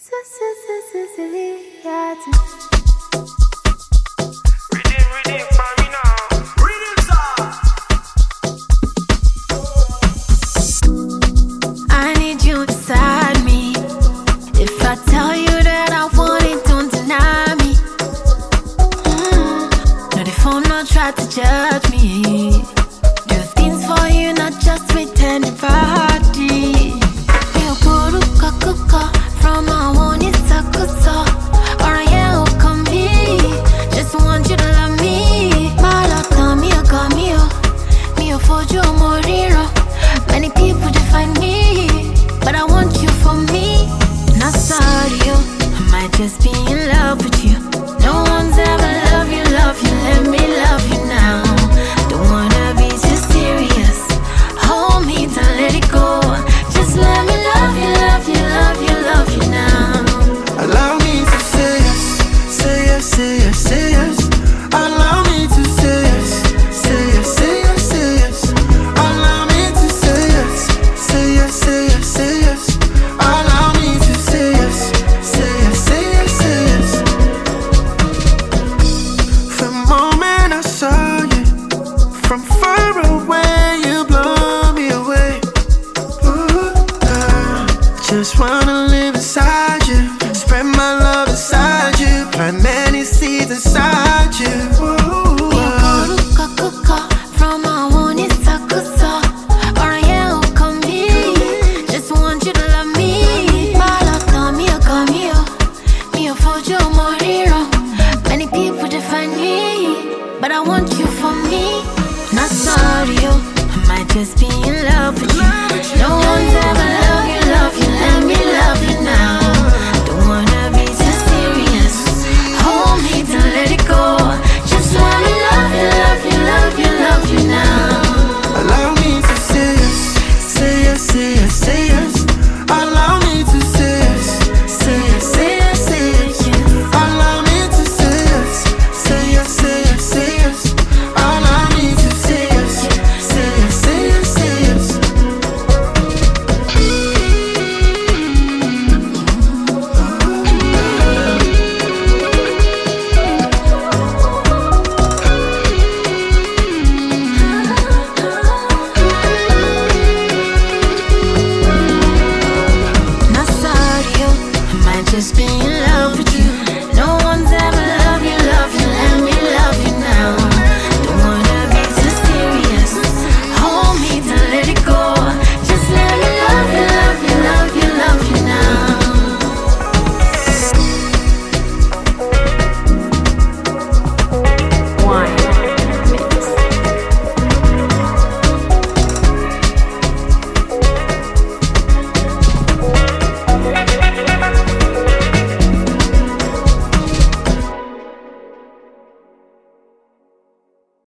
Reading for me now. Reading, sir. I need you beside me. If I tell you that I want it, don't deny me. No, the phone not try to judge me. Do things for you, not just pretending for party. You put a from my one is a kusa. Or I am come me. Just want you to love me. Malata mio camio. Mio foggio morirò. Many people define me, but I want you for me. Not sorry, you. I might just be in love with you. No one's ever loved you, let me love you now. Don't wanna be too serious. Hold me, don't let it go. Just let me love you, love you, love you, love you now. Allow me to say yes, say yes, say yes, say yes. Allow me to say yes, say yes, say yes, say yes. Allow me to say yes, say yes, say yes, say yes. Allow me to say yes, say yes, say yes, say yes. The moment I saw you, from far away, you blow me away. Ooh, just wanna live inside you, spread my love inside you, plant many seeds inside you. Ooh, from my one is a kusa. Or I am come me. Just want you to love me. Malata mio camio. Mio foggio morirò. Many people define me, but I want you for me. Not sorry, you. I might just be in love with you. No one's ever loved you, let me love you now. Don't wanna be too serious. Hold me, don't let it go. Just let me love you, love you, love you, love you now. allow me to say yes, say yes, say yes, say yes. Allow me to say yes, say yes, say yes, say yes. Allow me to say yes, say yes, say yes, say yes. Allow me to say yes, say yes, say yes, say yes. Not sorry, you. I might just be in love with you.